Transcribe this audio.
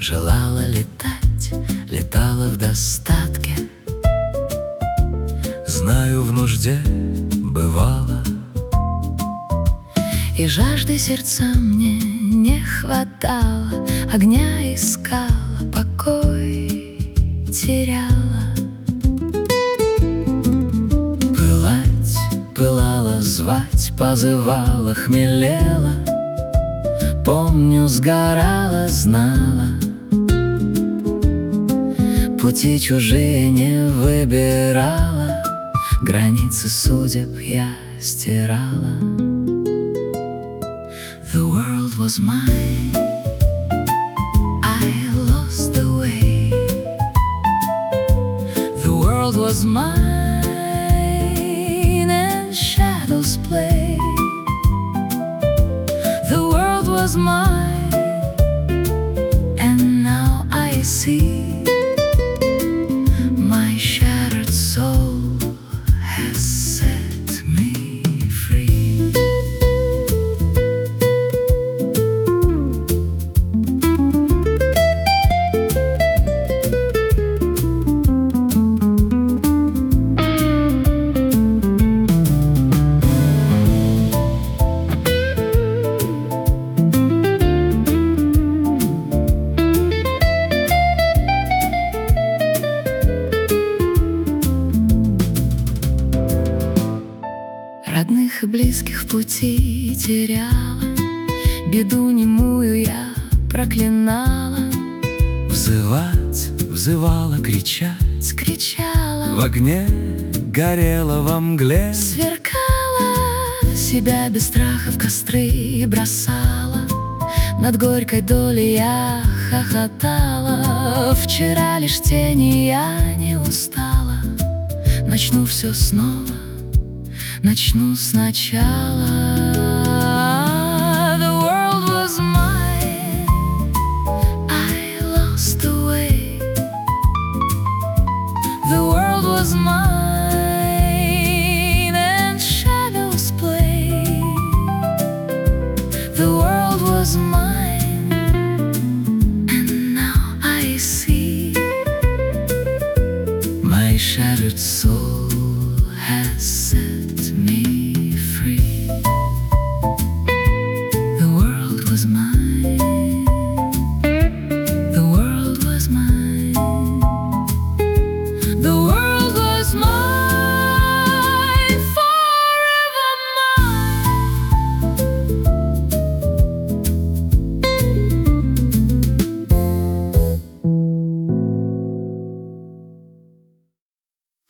Желала летать, летала в достатке. Знаю, в нужде бывало, и жажды сердца мне не хватало. Огня искала, покой теряла. пылать, пылала, звать, позывала, хмелела. Помню, сгорала, знала, пути чужие не выбирала, границы судеб я стирала. The world was mine, I lost the way. The world was mine, and shadows play. The world was mine, and now I see my shattered soul has set me free. Родных и близких в пути теряла, беду немую я проклинала. Взывать, взывала, кричать, Кричала, в огне горела во мгле. сверкала, себя без страха в костры бросала. Над горькой долей я хохотала. Вчера лишь тени, я не устала. Начну все снова, начну сначала. The world was mine, I lost the way. The world was mine, and shadows play. The world was mine, and now I see My shattered soul has set me free. The world was mine.